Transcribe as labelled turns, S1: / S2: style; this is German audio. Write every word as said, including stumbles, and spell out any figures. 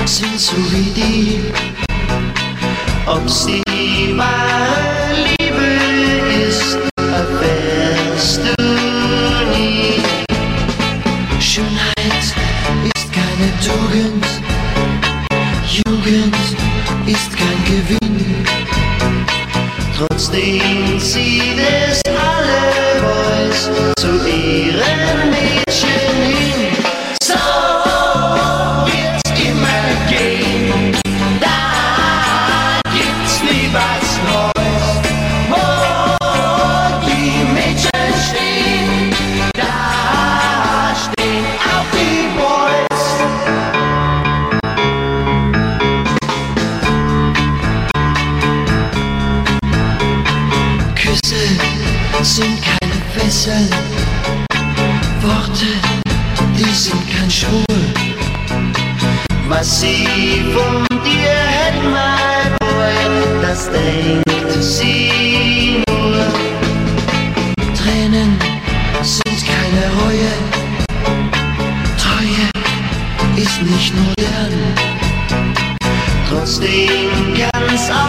S1: sind so wie die. Ob sie wahre Liebe ist, erfährst du nie. Schönheit ist keine Tugend, Jugend ist kein Gewinn. Trotzdem zieht es alle Boys zu ihren Mädchen hin. So wird's immer gehen, da gibt's nie was Neues. Wo die Mädchen stehen, da stehen auch die Boys. Küsse sind keine Fesseln, Worte, die sind kein Schuh. Was sie von dir hätten, mein Boy, das denkt sie nur. Tränen sind keine Reue, Treue ist nicht nur Lernen. Trotzdem kann's auch